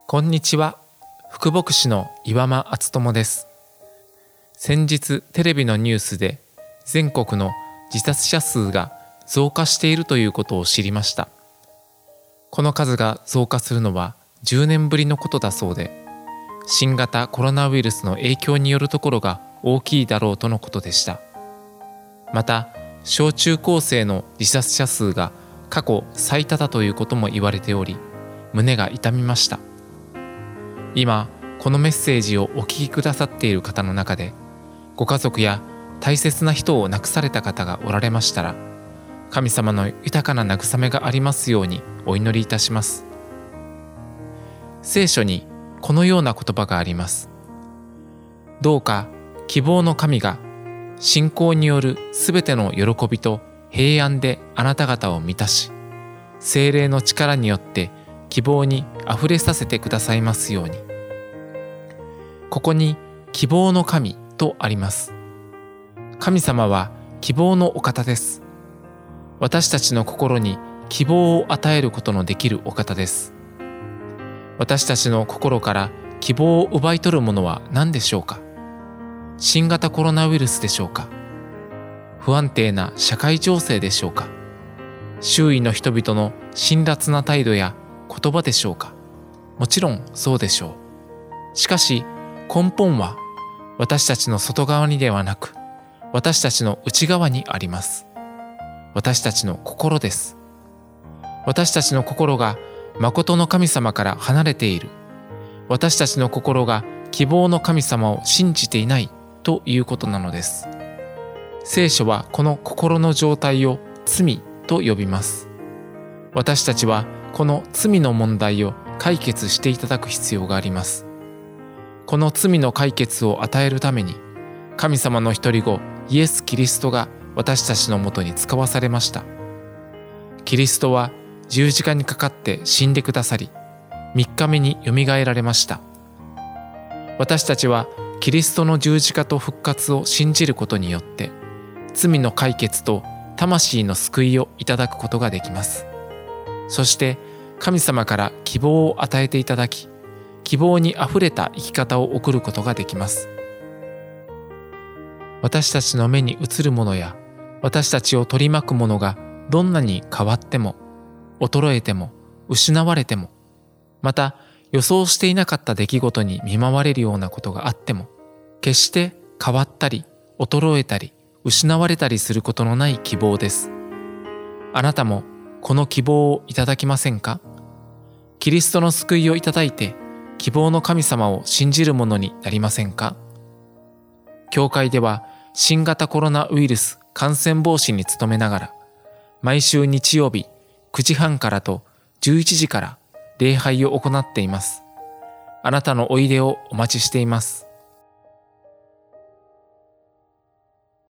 こんにちは。福牧師の岩間敦友です。先日テレビのニュースで全国の自殺者数が増加しているということを知りました。この数が増加するのは10年ぶりのことだそうで、新型コロナウイルスの影響によるところが大きいだろうとのことでした。また、小中高生の自殺者数が過去最多だということも言われており、胸が痛みました。今このメッセージをお聞きくださっている方の中で、ご家族や大切な人を亡くされた方がおられましたら、神様の豊かな慰めがありますようにお祈りいたします。聖書にこのような言葉があります。どうか希望の神が信仰によるすべての喜びと平安であなた方を満たし、聖霊の力によって希望にあふれさせてくださいますように。ここに希望の神とあります。神様は希望のお方です。私たちの心に希望を与えることのできるお方です。私たちの心から希望を奪い取るものは何でしょうか。新型コロナウイルスでしょうか。不安定な社会情勢でしょうか。周囲の人々の辛辣な態度や言葉でしょうか。もちろんそうでしょう。しかし根本は私たちの外側にではなく、私たちの内側にあります。私たちの心です。私たちの心が誠の神様から離れている。私たちの心が希望の神様を信じていないということなのです。聖書はこの心の状態を罪と呼びます。私たちはこの罪の問題を解決していただく必要があります。この罪の解決を与えるために、神様の一人子イエス・キリストが私たちのもとに使わされました。キリストは十字架にかかって死んでくださり、3日目によみがえられました。私たちはキリストの十字架と復活を信じることによって、罪の解決と魂の救いをいただくことができます。そして神様から希望を与えていただき、希望にあふれた生き方を送ることができます。私たちの目に映るものや私たちを取り巻くものがどんなに変わっても、衰えても、失われても、また予想していなかった出来事に見舞われるようなことがあっても、決して変わったり衰えたり失われたりすることのない希望です。あなたもこの希望をいただきませんか？キリストの救いをいただいて、希望の神様を信じるものになりませんか？教会では新型コロナウイルス感染防止に努めながら、毎週日曜日9時半からと11時から礼拝を行っています。あなたのおいでをお待ちしています。